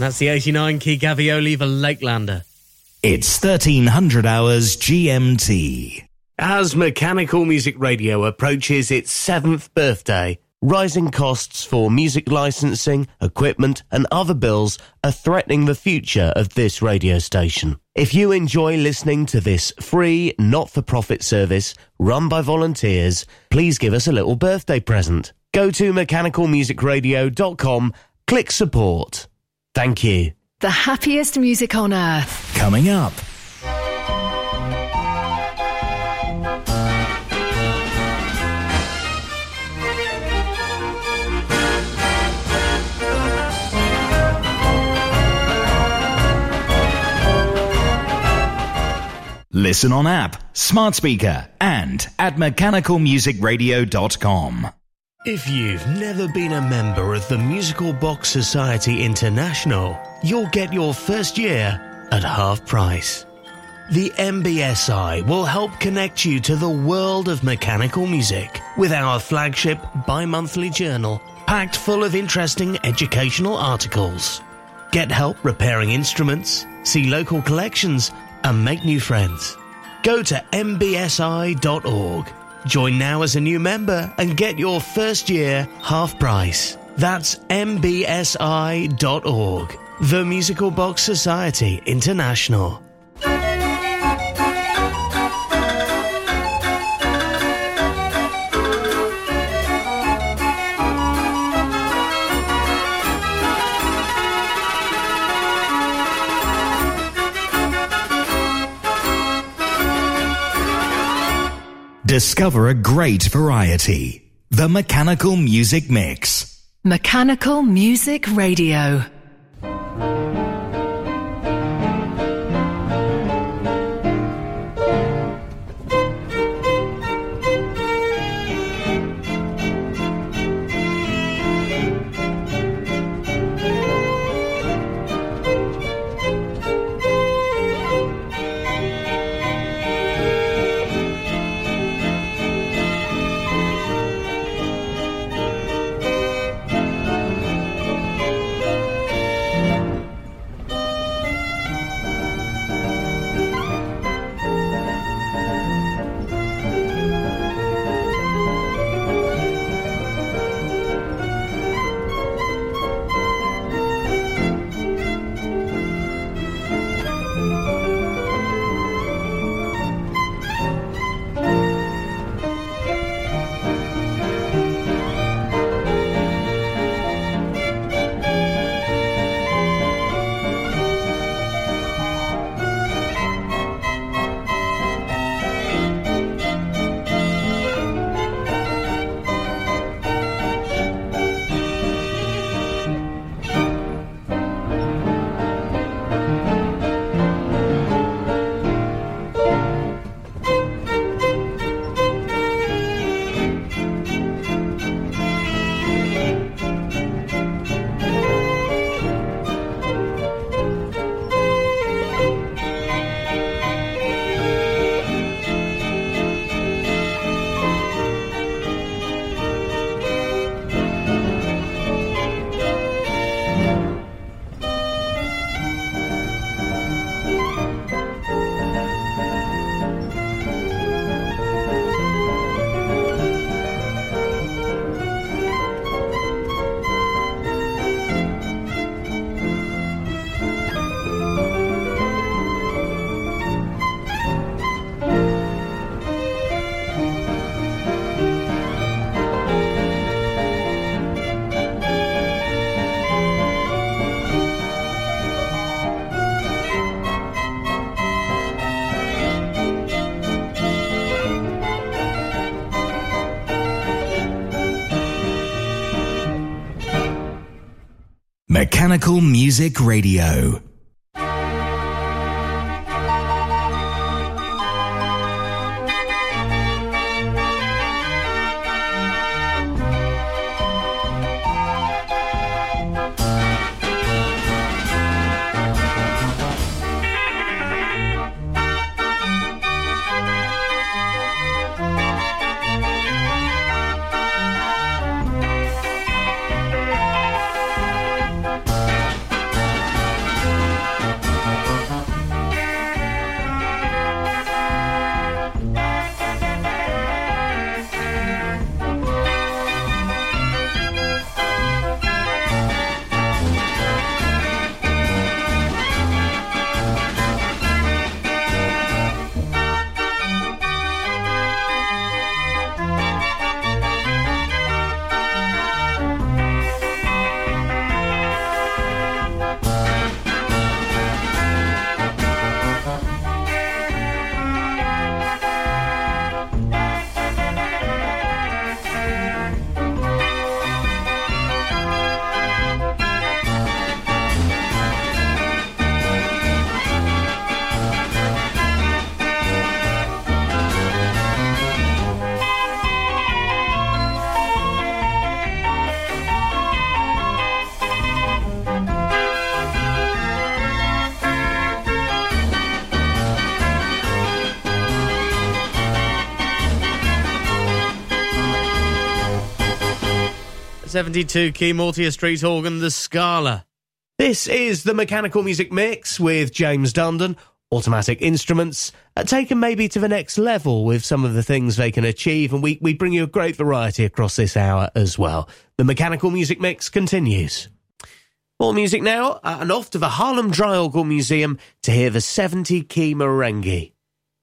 That's the 89 Key Gavioli, the Lakelander. It's 1300 hours GMT. As Mechanical Music Radio approaches its 7th birthday, rising costs for music licensing, equipment and other bills are threatening the future of this radio station. If you enjoy listening to this free, not-for-profit service run by volunteers, please give us a little birthday present. Go to mechanicalmusicradio.com, click support. Thank you. The happiest music on earth. Coming up. Listen on app, smart speaker, and at mechanicalmusicradio.com. If you've never been a member of the Musical Box Society International, you'll get your first year at half price. The MBSI will help connect you to the world of mechanical music with our flagship bi-monthly journal packed full of interesting educational articles. Get help repairing instruments, see local collections, and make new friends. Go to mbsi.org. Join now as a new member and get your first year half price. That's mbsi.org. The Musical Box Society International. Discover a great variety. The Mechanical Music Mix. Mechanical Music Radio. Mechanical Music Radio. 72-key Mortier Street organ, the Scala. This is the Mechanical Music Mix with James Dundon. Automatic instruments taken maybe to the next level with some of the things they can achieve, and we bring you a great variety across this hour as well. The Mechanical Music Mix continues. More music now, and off to the Haarlem Draaiorgel Museum to hear the 70-key merengue.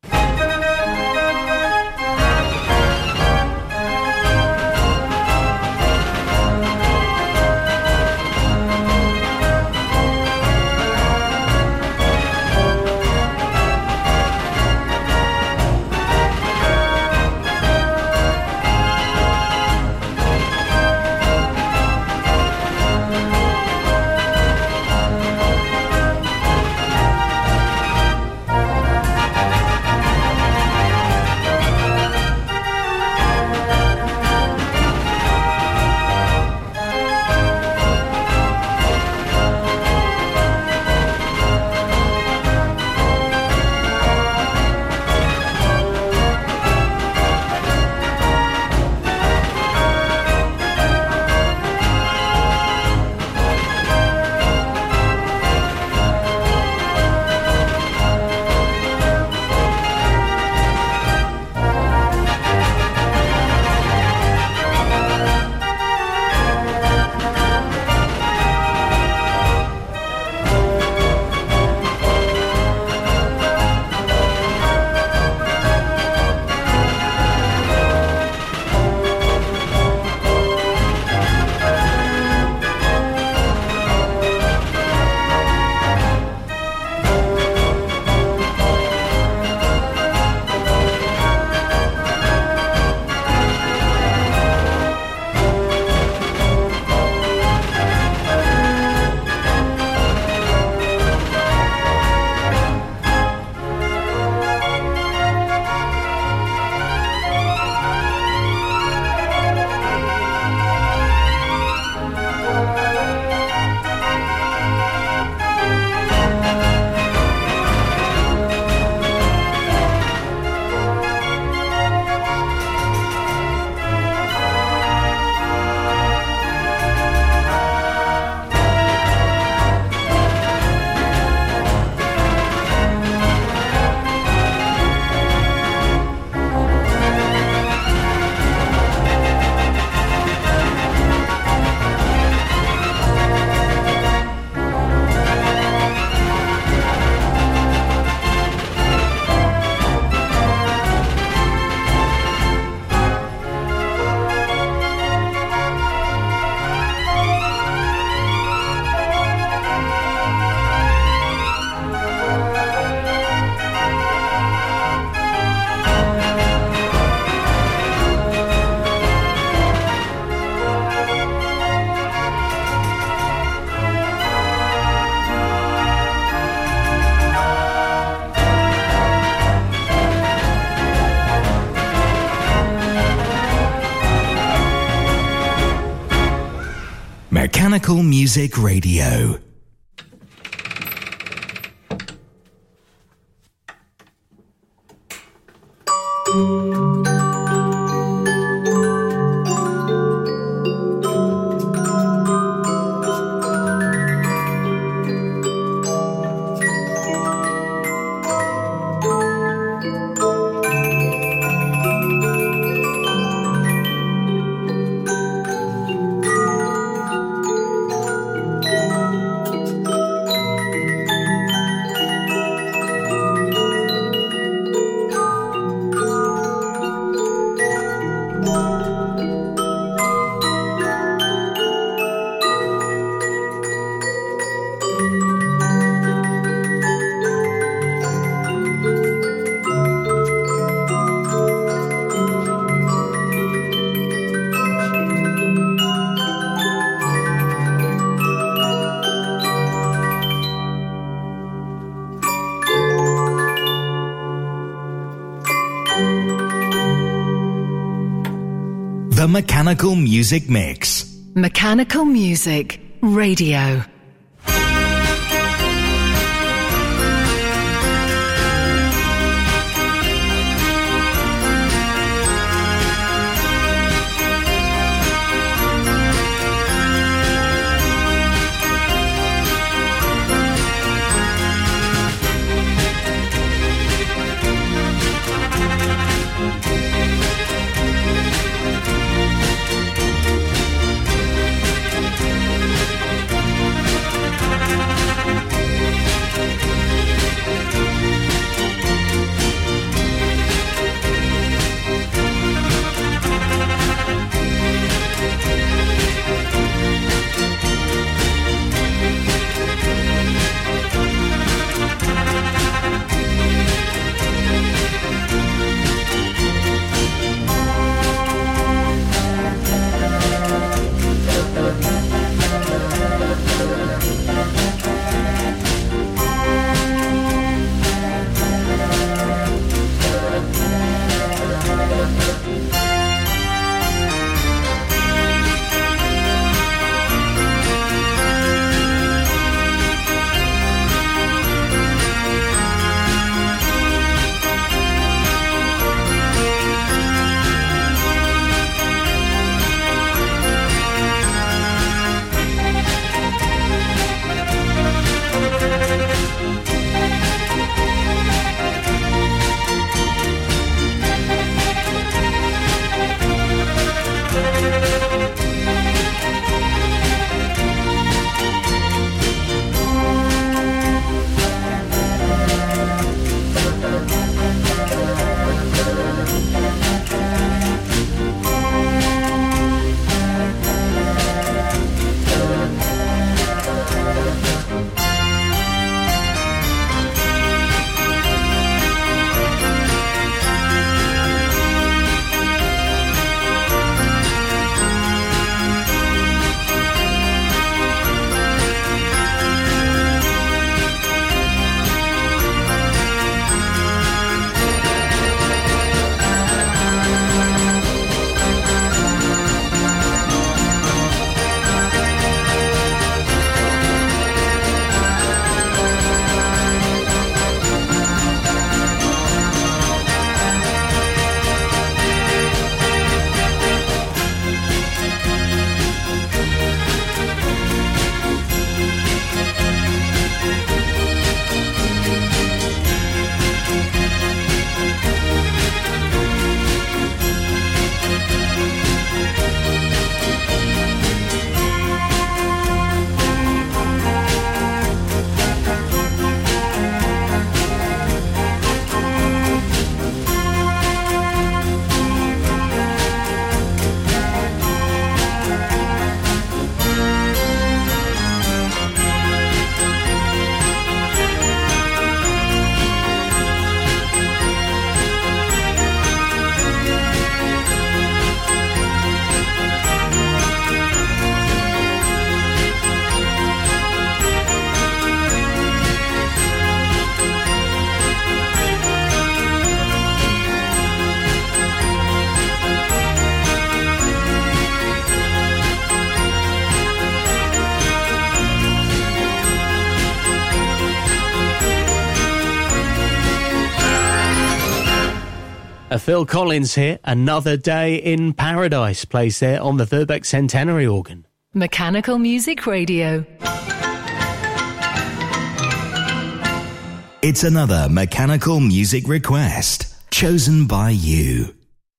Mechanical Music Radio. The Mechanical Music Mix. Mechanical Music Radio. Phil Collins here. Another Day in Paradise plays there on the Verbeeck Centenary organ. Mechanical Music Radio. It's another mechanical music request chosen by you.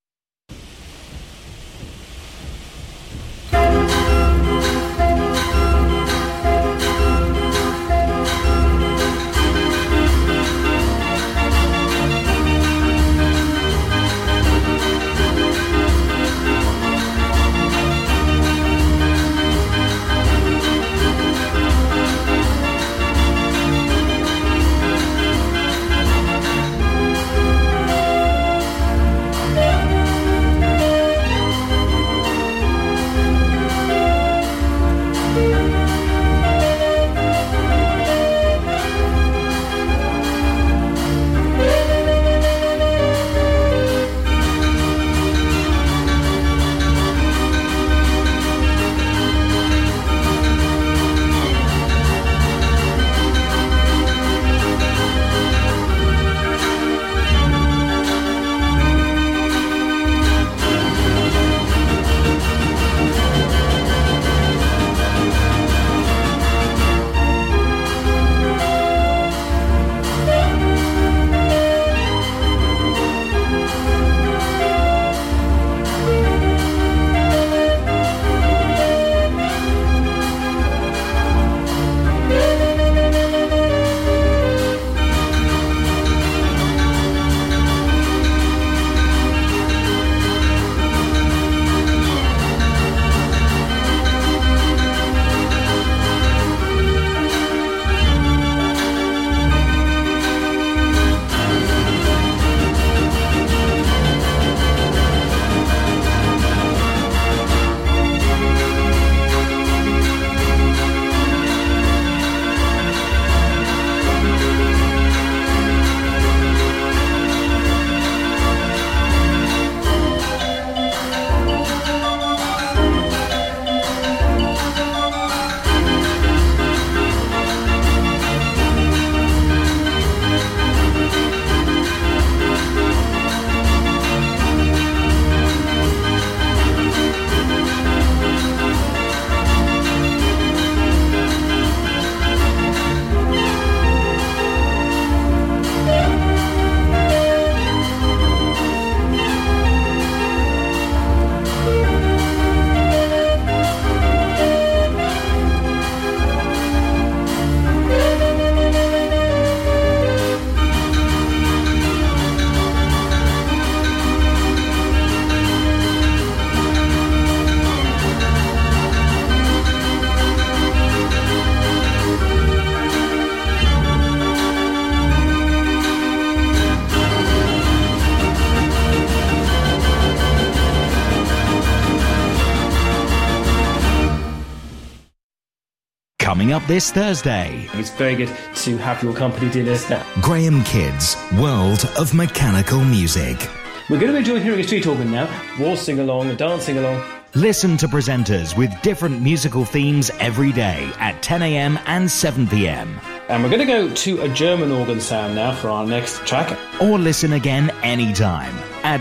Coming up this Thursday, it's very good to have your company do this now. Graham Kidd's World of Mechanical Music. We're going to enjoy hearing a street organ now, waltz sing-along, dance sing-along. Listen to presenters with different musical themes every day at 10 a.m. and 7 p.m. And we're going to go to a German organ sound now for our next track. Or listen again anytime at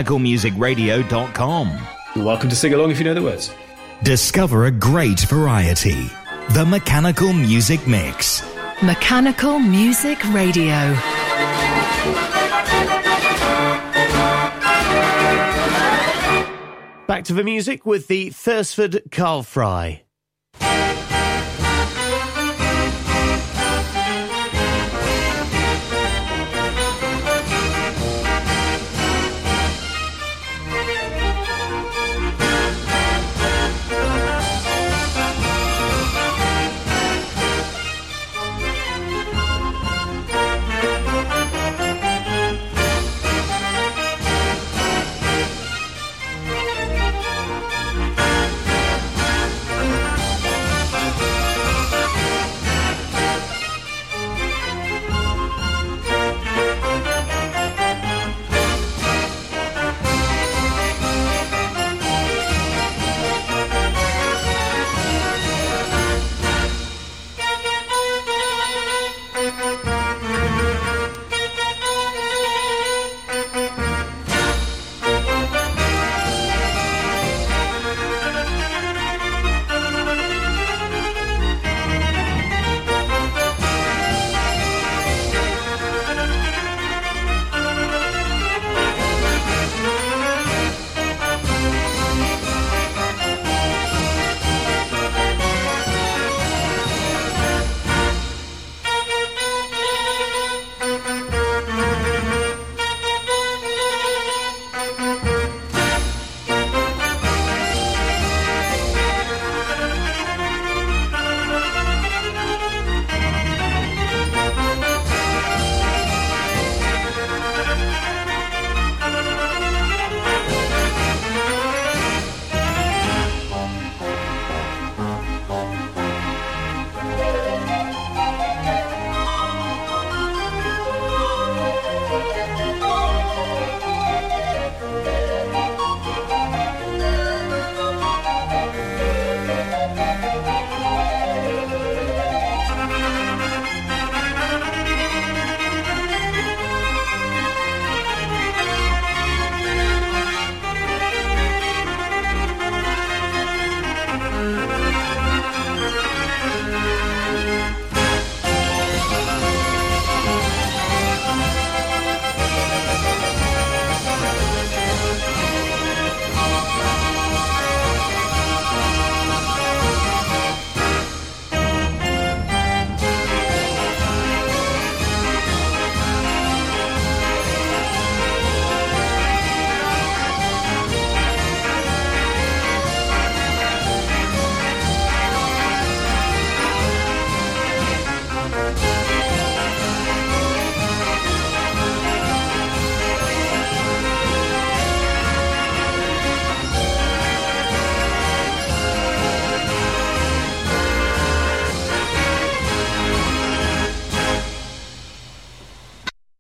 mechanicalmusicradio.com. You're welcome to sing along if you know the words. Discover a great variety. The Mechanical Music Mix. Mechanical Music Radio. Back to the music with the Thursford Carl Fry.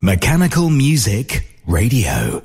Mechanical Music Radio.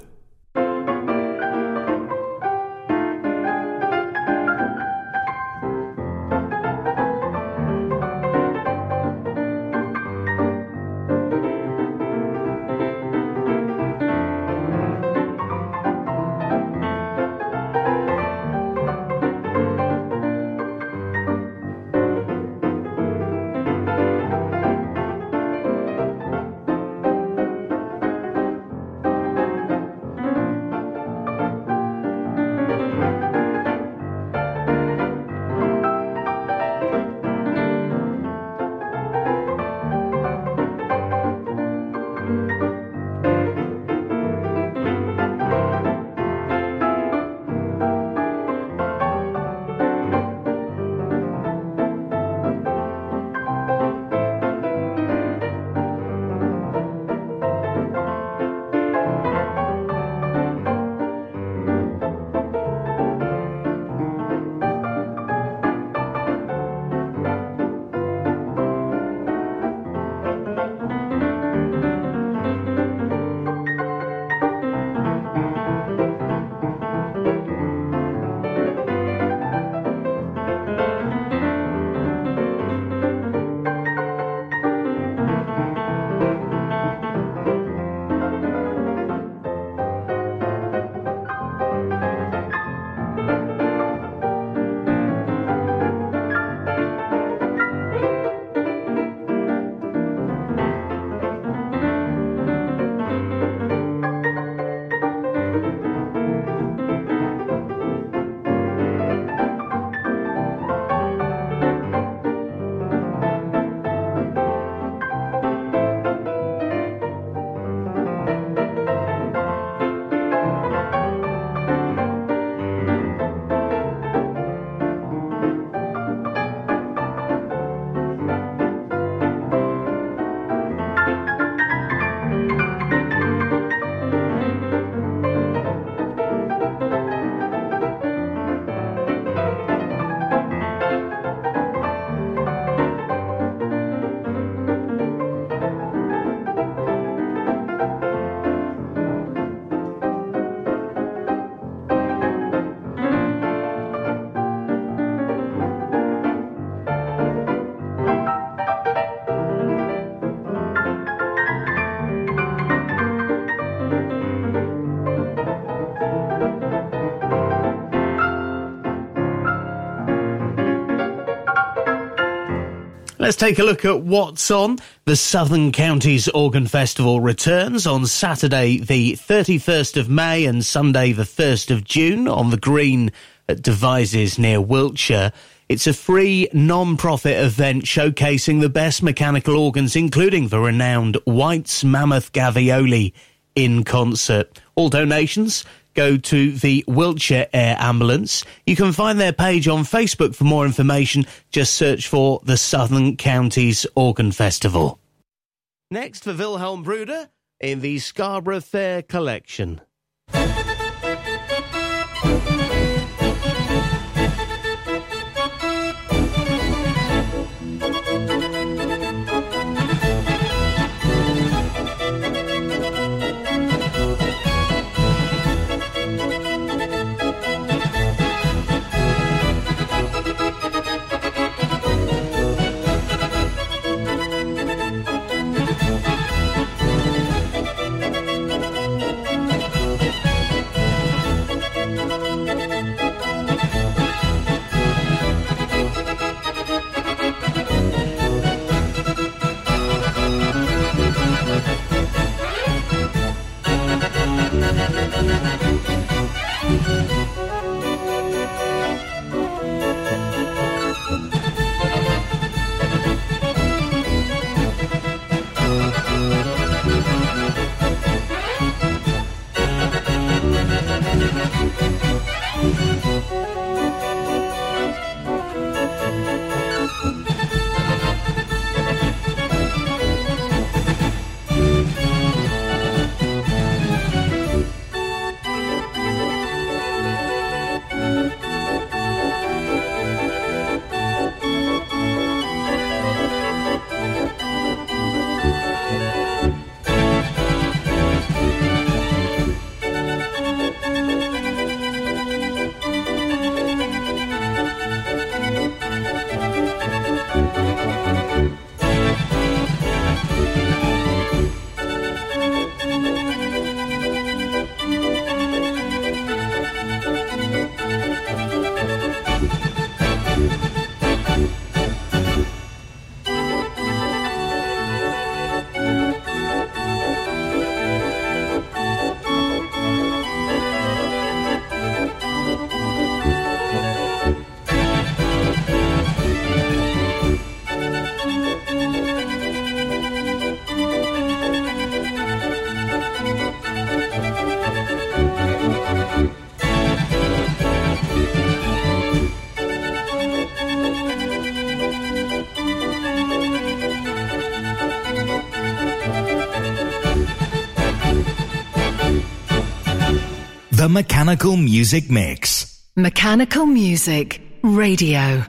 Let's take a look at what's on. The Southern Counties Organ Festival returns on Saturday the 31st of May and Sunday the 1st of June on the Green at Devizes near Wiltshire. It's a free, non-profit event showcasing the best mechanical organs, including the renowned White's Mammoth Gavioli in concert. All donations go to the Wiltshire Air Ambulance. You can find their page on Facebook for more information. Just search for the Southern Counties Organ Festival. Next for Wilhelm Bruder in the Scarborough Fair collection. The Mechanical Music Mix. Mechanical Music Radio.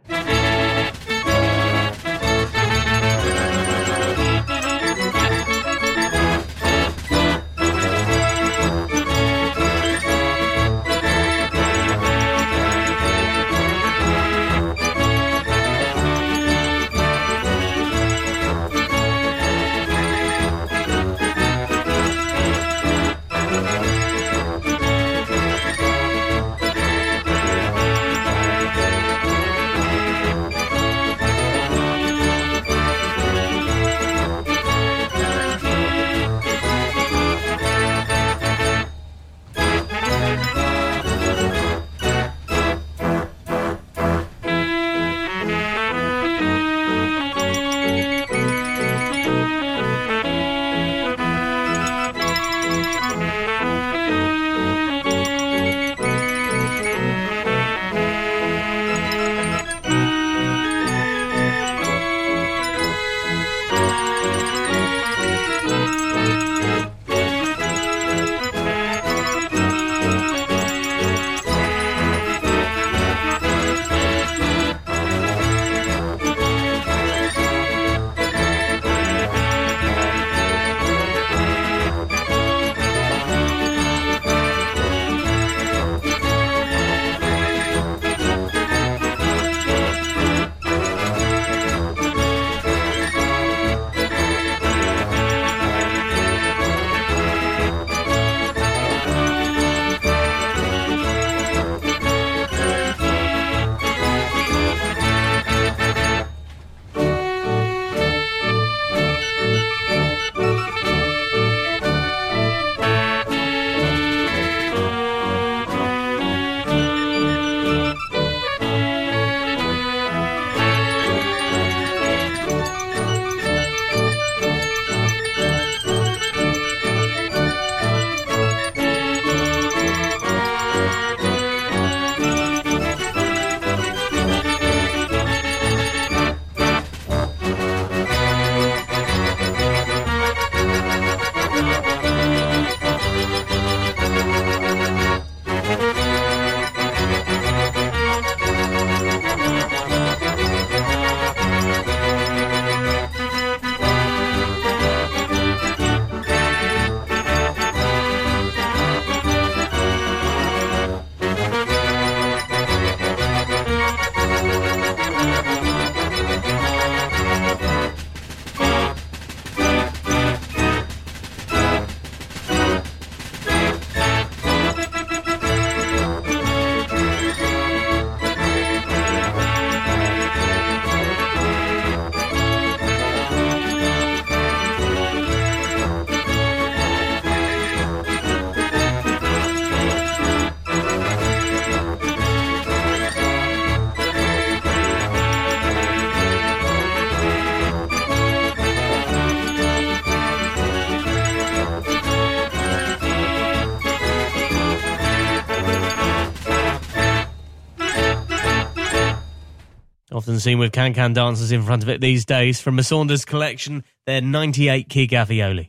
Often seen with can-can dancers in front of it these days. From a Saunders collection, their 98 key Gavioli.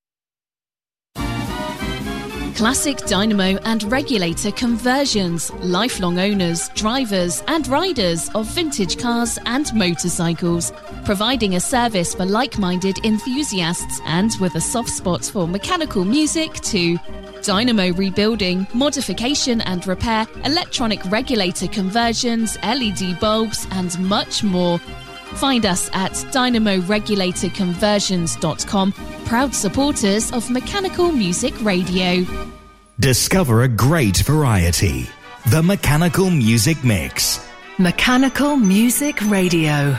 Classic dynamo and regulator conversions, lifelong owners, drivers and riders of vintage cars and motorcycles, providing a service for like-minded enthusiasts and with a soft spot for mechanical music too. Dynamo rebuilding, modification and repair, electronic regulator conversions, LED bulbs and much more. Find us at dynamoregulatorconversions.com, proud supporters of Mechanical Music Radio. Discover a great variety. The Mechanical Music Mix. Mechanical Music Radio.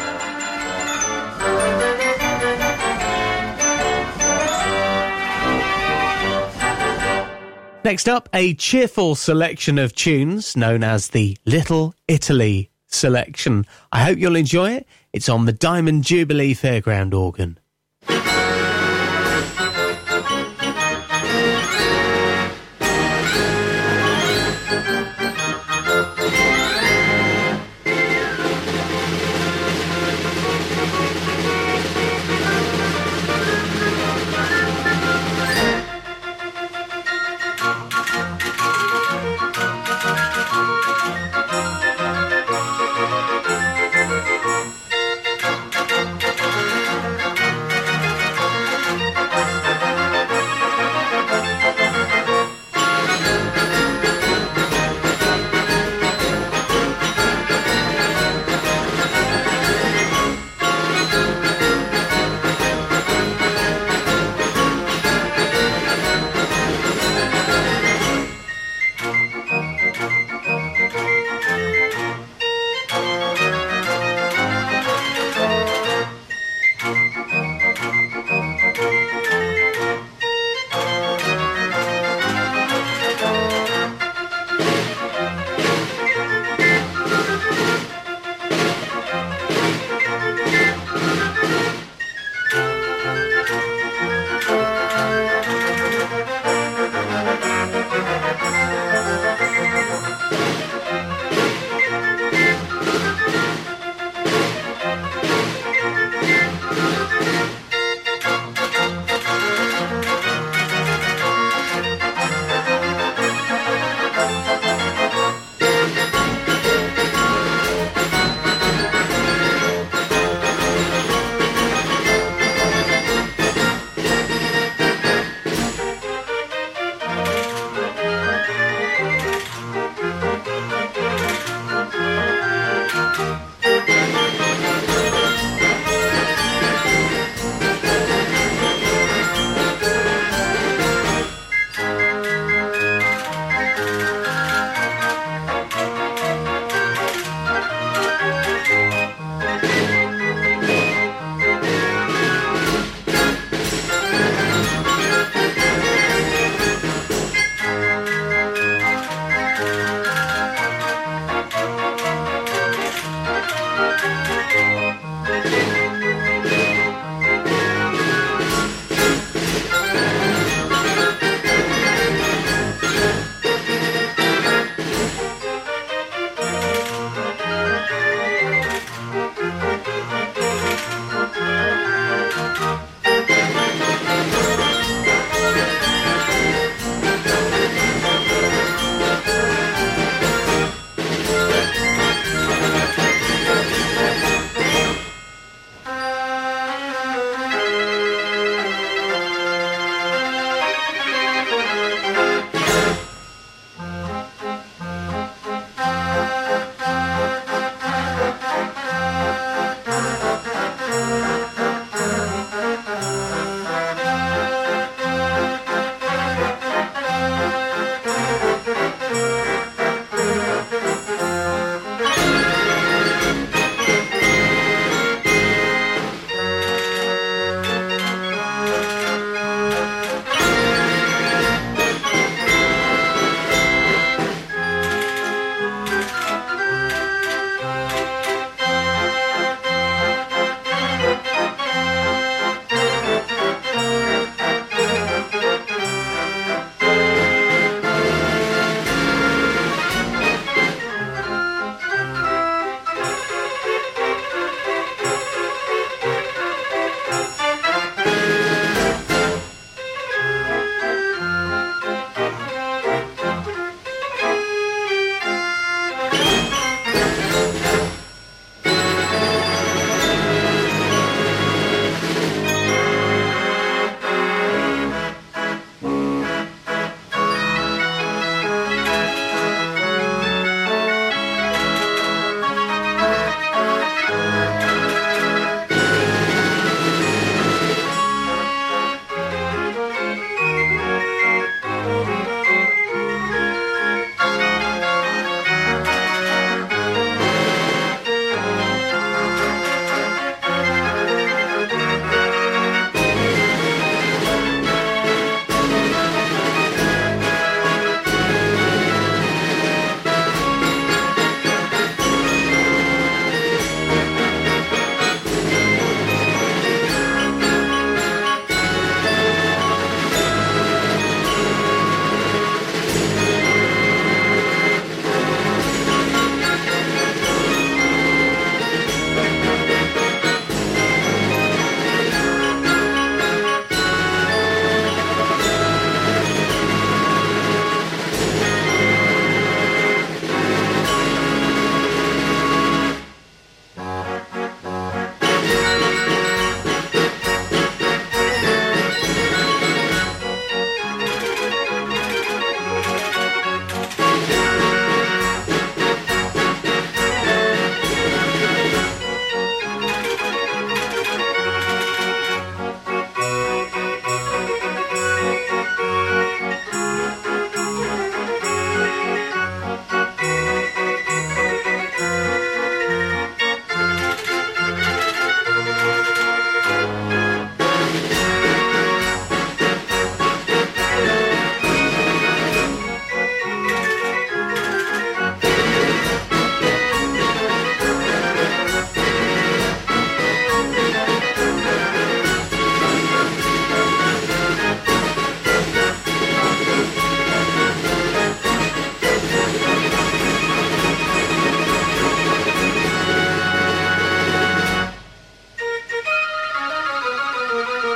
Next up, a cheerful selection of tunes known as the Little Italy Selection. I hope you'll enjoy it. It's on the Diamond Jubilee Fairground organ.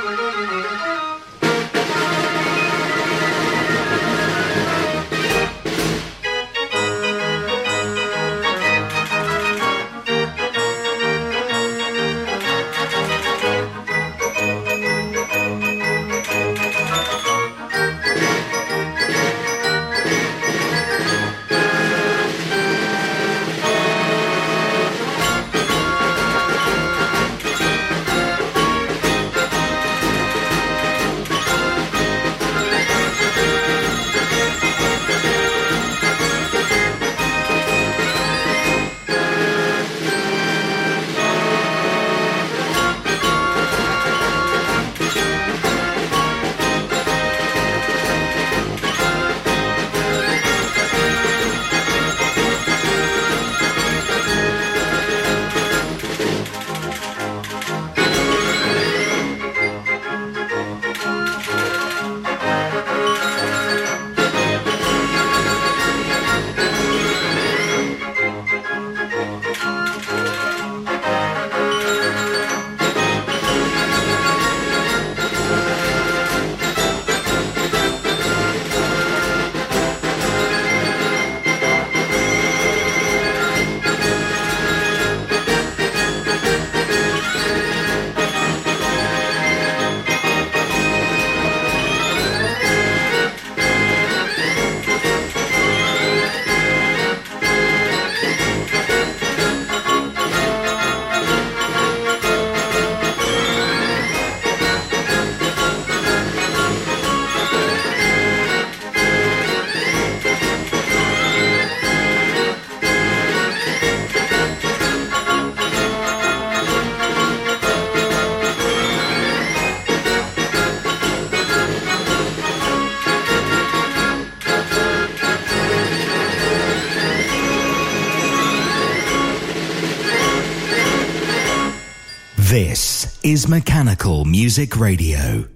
This is Mechanical Music Radio.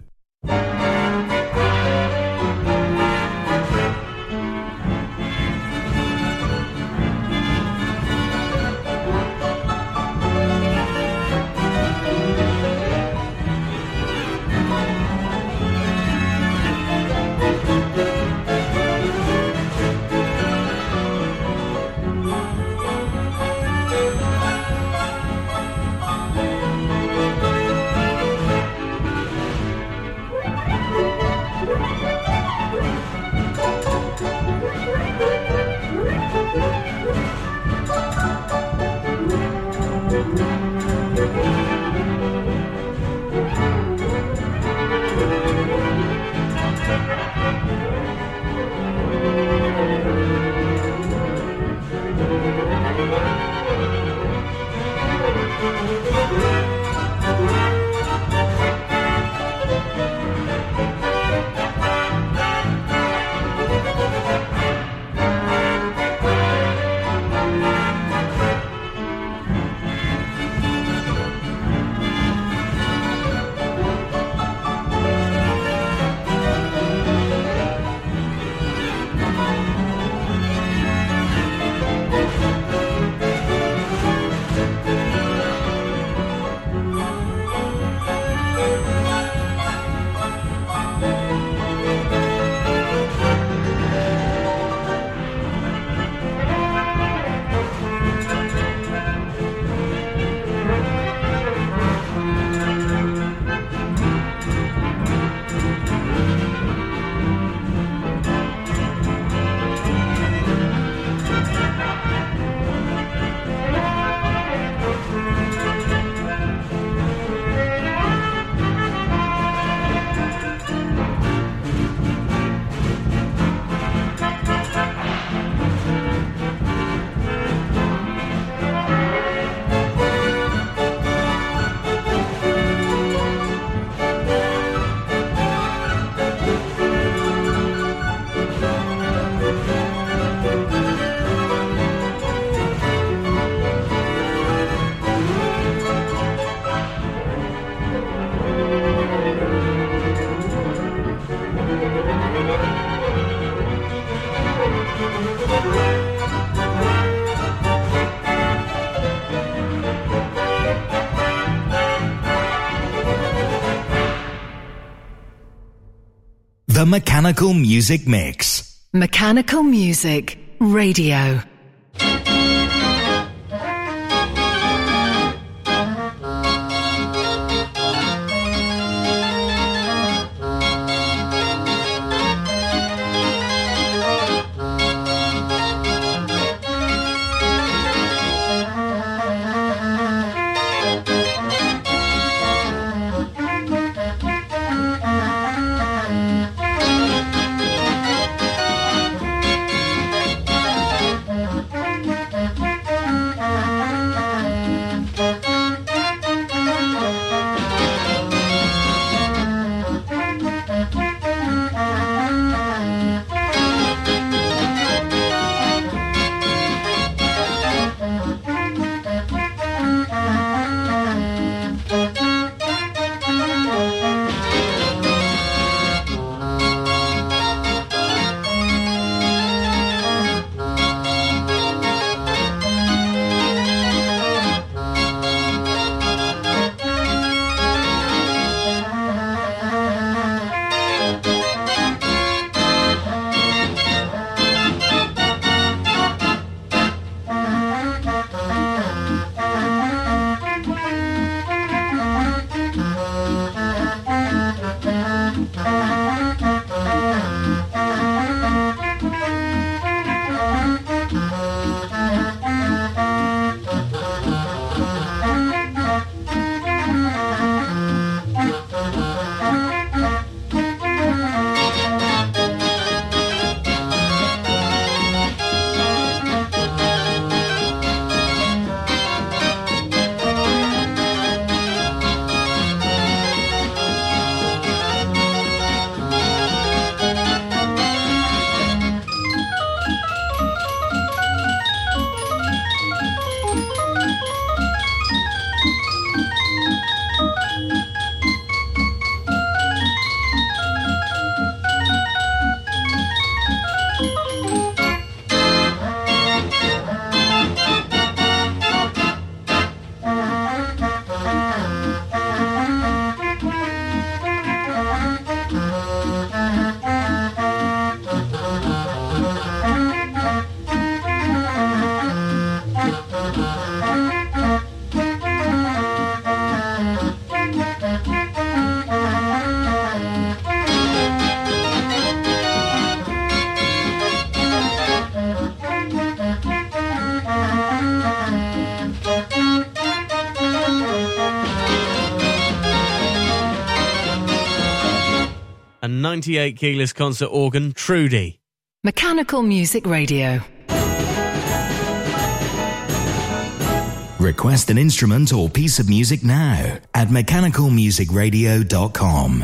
The Mechanical Music Mix. Mechanical Music Radio. A 98 keyless concert organ, Trudy. Mechanical Music Radio. Request an instrument or piece of music now at mechanicalmusicradio.com.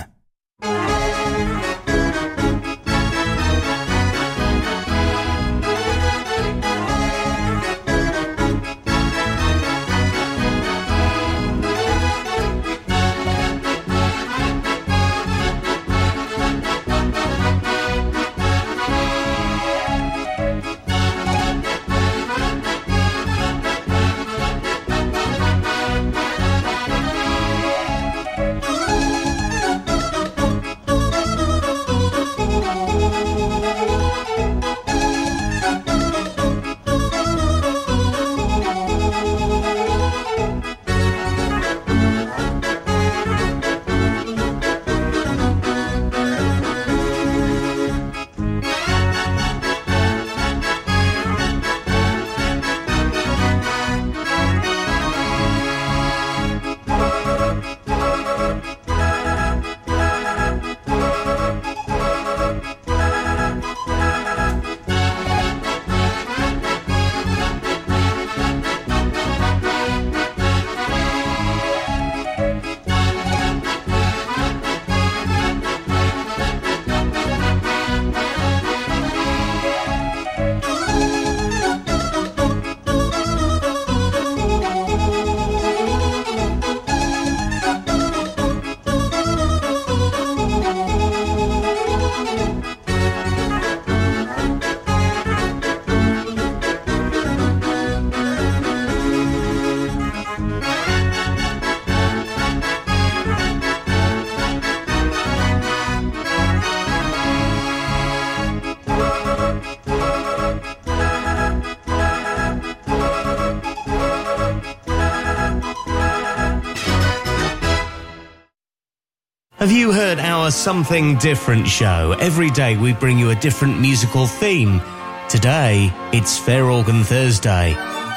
Have you heard our Something Different show? Every day we bring you a different musical theme. Today, it's Fair Organ Thursday.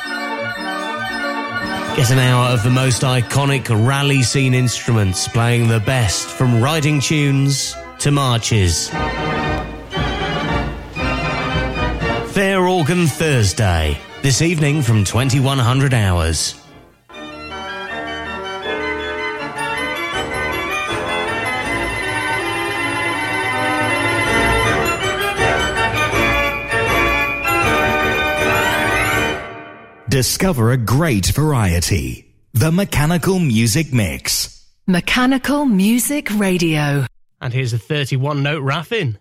Get an hour of the most iconic rally scene instruments playing the best from riding tunes to marches. Fair Organ Thursday, this evening from 2100 hours. Discover a great variety. The Mechanical Music Mix. Mechanical Music Radio. And here's a 31-note raffin.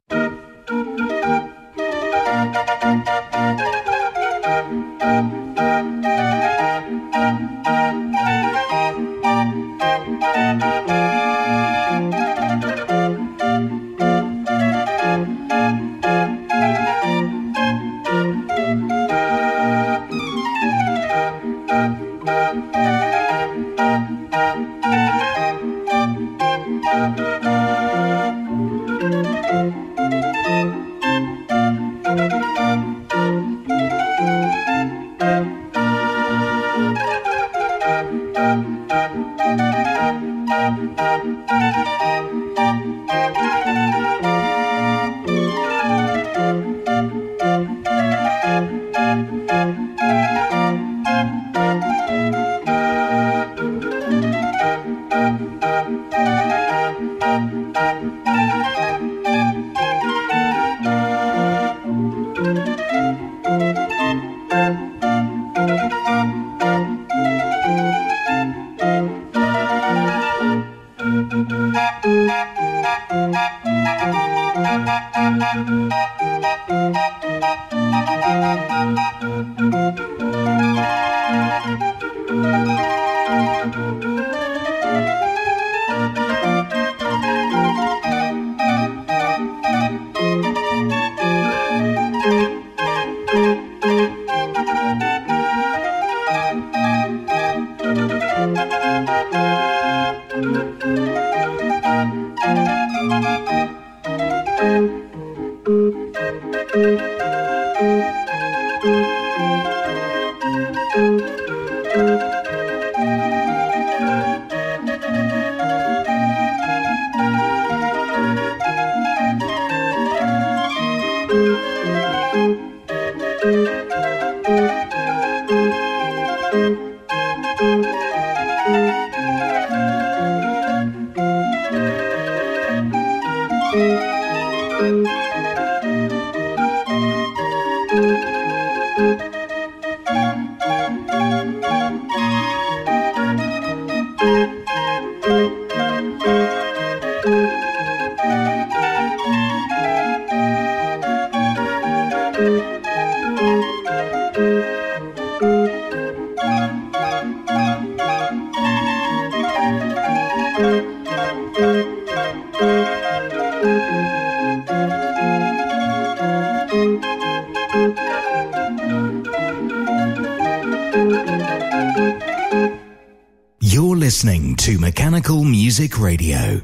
You're listening to Mechanical Music Radio.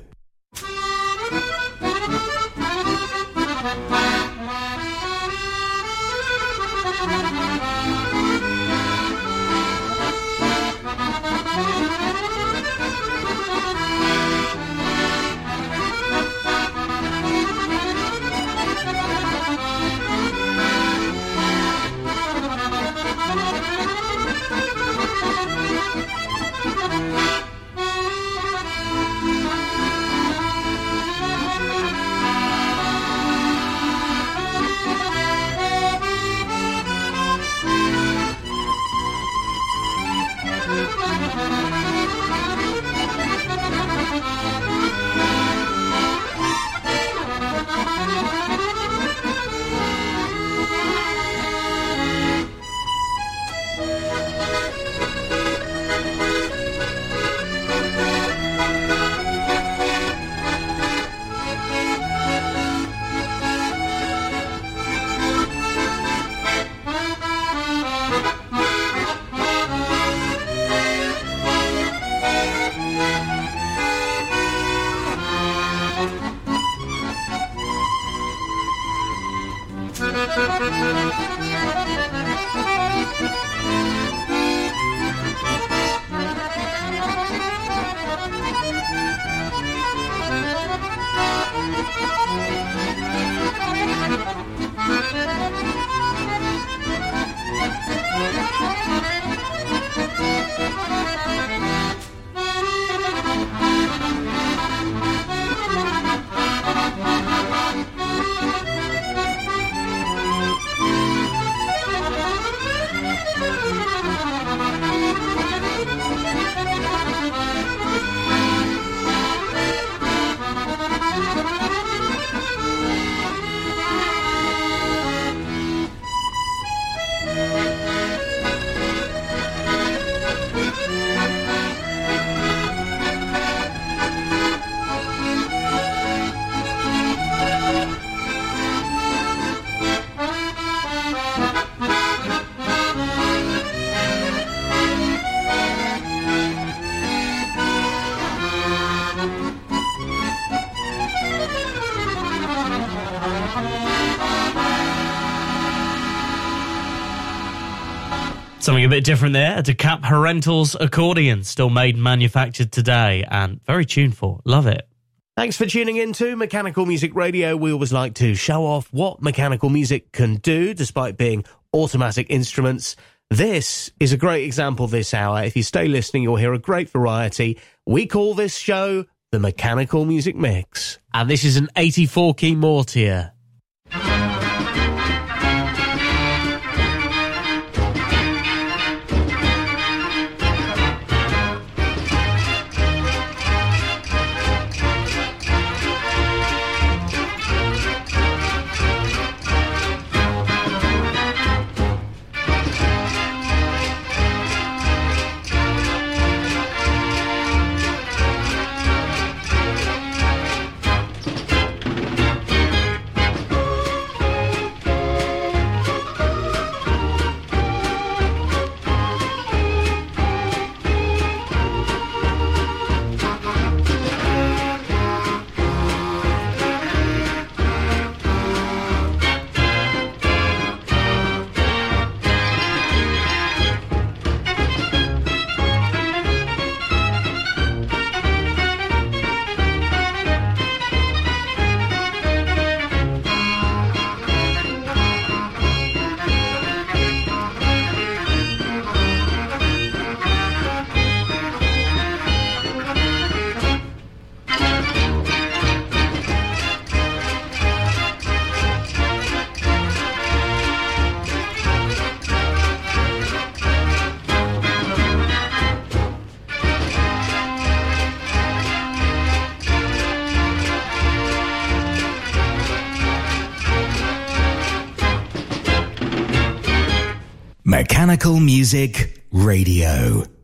Something a bit different there. A DeKalb Herentals accordion, still made and manufactured today, and very tuneful. Love it. Thanks for tuning in to Mechanical Music Radio. We always like to show off what mechanical music can do, despite being automatic instruments. This is a great example this hour. If you stay listening, you'll hear a great variety. We call this show the Mechanical Music Mix. And this is an 84-key Mortier. Mechanical Music Radio.